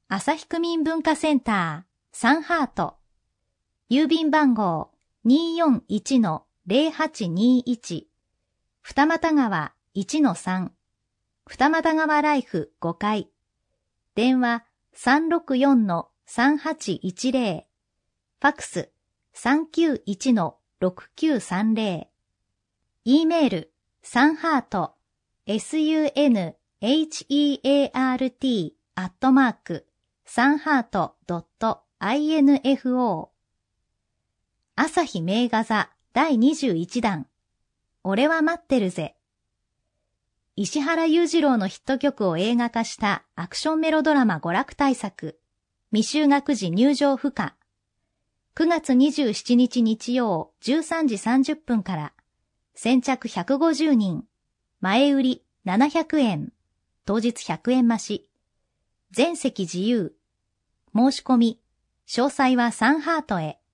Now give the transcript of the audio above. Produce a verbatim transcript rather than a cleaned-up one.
朝日区民文化センターサンハート。郵便番号 にーよんいちのゼロはちにいち。二俣川 いちのさん。二俣川ライフごかい。電話 さんろくよんのさんはちいちゼロ。ファクス さんきゅういちのろくきゅうさんゼロ。E メール、サンハート、sunheart アットマーク、サンハート .info。朝日名画座だいにじゅういちだん。俺は待ってるぜ。石原裕次郎のヒット曲を映画化したアクションメロドラマ娯楽大作、未就学児入場不可。くがつにじゅうしちにち日曜じゅうさんじさんじゅっぷんから、先着ひゃくごじゅうにん、前売りななひゃくえん、当日ひゃくえん増し、全席自由。申し込み、詳細はサンハートへ。